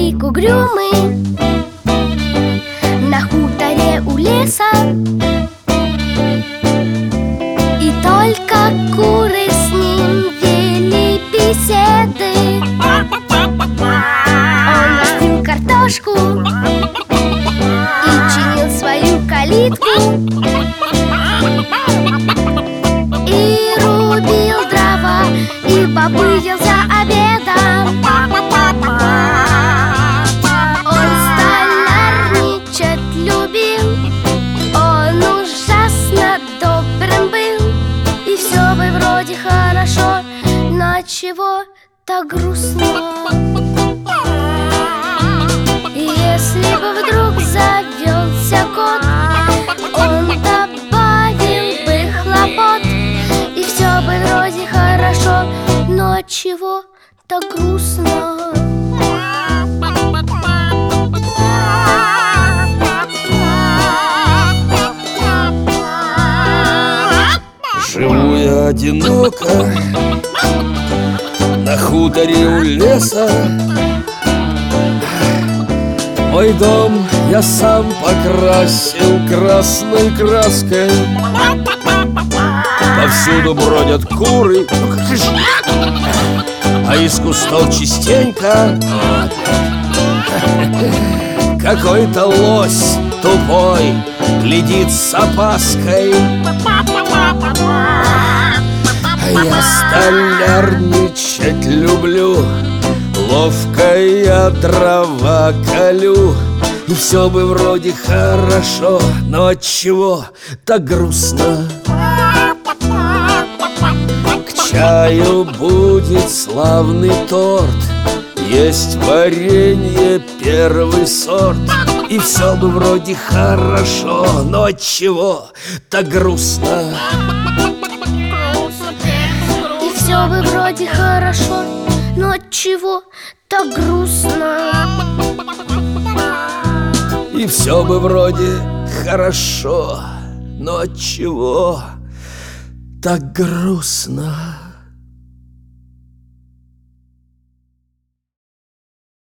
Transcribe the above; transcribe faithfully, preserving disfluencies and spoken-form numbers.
старик угрюмый на хуторе у леса, и только куры с ним вели беседы. Он растил картошку и чинил свою калитку, и рубил дрова, и бобылил за обедом. Он столярничать любил, он ужасно добрым был, и все бы вроде хорошо, но чего так грустно? Если бы вдруг завелся кот, он добавил бы хлопот, и все бы вроде хорошо, но чего так грустно? Живу я одиноко на хуторе у леса. Мой дом я сам покрасил красной краской. Повсюду бродят куры, а из кустов частенько какой-то лось тупой глядит с опаской. Я столярничать люблю, ловко я дрова колю, и все бы вроде хорошо, но отчего так грустно? К чаю будет славный торт, есть варенье первый сорт, и все бы вроде хорошо, но отчего так грустно? И все бы вроде хорошо, но отчего так грустно? И все бы вроде хорошо, но отчего так грустно?